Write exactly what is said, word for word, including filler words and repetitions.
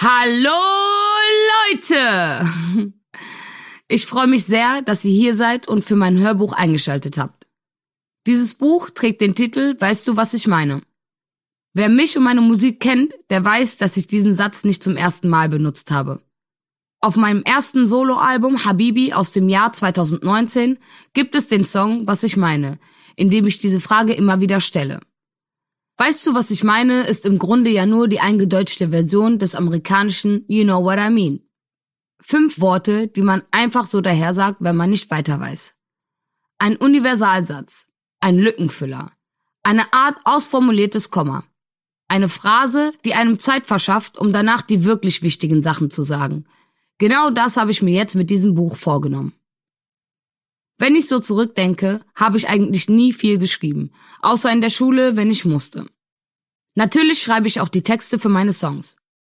Hallo Leute! Ich freue mich sehr, dass ihr hier seid und für mein Hörbuch eingeschaltet habt. Dieses Buch trägt den Titel Weißt du, was ich meine? Wer mich und meine Musik kennt, der weiß, dass ich diesen Satz nicht zum ersten Mal benutzt habe. Auf meinem ersten Soloalbum Habibi aus dem Jahr zweitausendneunzehn gibt es den Song Was ich meine, in dem ich diese Frage immer wieder stelle. Weißt du, was ich meine, ist im Grunde ja nur die eingedeutschte Version des amerikanischen You know what I mean. Fünf Worte, die man einfach so daher sagt, wenn man nicht weiter weiß. Ein Universalsatz, ein Lückenfüller, eine Art ausformuliertes Komma. Eine Phrase, die einem Zeit verschafft, um danach die wirklich wichtigen Sachen zu sagen. Genau das habe ich mir jetzt mit diesem Buch vorgenommen. Wenn ich so zurückdenke, habe ich eigentlich nie viel geschrieben, außer in der Schule, wenn ich musste. Natürlich schreibe ich auch die Texte für meine Songs.